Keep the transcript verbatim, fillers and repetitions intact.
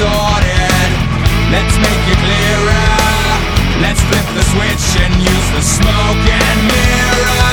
distorted. Let's make it clearer. Let's flip the switch and use the smoke and mirror.